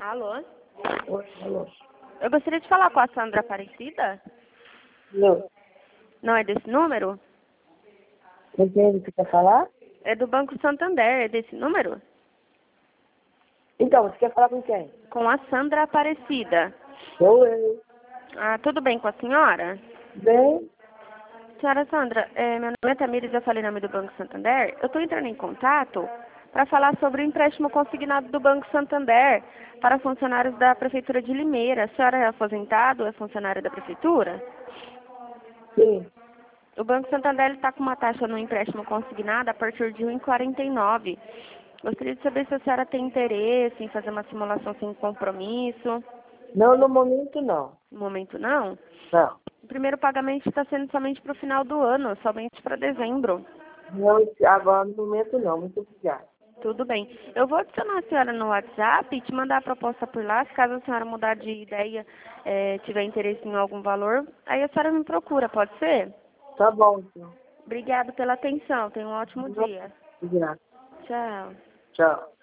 Alô? Oi, alô. Eu gostaria de falar com a Sandra Aparecida. Não. Não é desse número? Com quem você quer falar? É do Banco Santander, é desse número? Então, você quer falar com quem? Com a Sandra Aparecida. Sou eu. Ah, tudo bem com a senhora? Bem, Senhora Sandra, meu nome é Tamires, eu falei em nome do Banco Santander. Eu estou entrando em contato para falar sobre o empréstimo consignado do Banco Santander para funcionários da Prefeitura de Limeira. A senhora é aposentada ou é funcionária da Prefeitura? sim. O Banco Santander está com uma taxa no empréstimo consignado a partir de 1,49. Gostaria de saber se a senhora tem interesse em fazer uma simulação sem compromisso. Não, no momento não. No momento não. Não. O primeiro pagamento está sendo somente para o final do ano, somente para dezembro. Não, agora no momento não. Muito obrigada. Tudo bem. Eu vou adicionar a senhora no WhatsApp e te mandar a proposta por lá. Se caso a senhora mudar de ideia, tiver interesse em algum valor, aí a senhora me procura, pode ser? Tá bom, então. Obrigada pela atenção. Tenha um ótimo dia. Obrigada. Tchau. Tchau.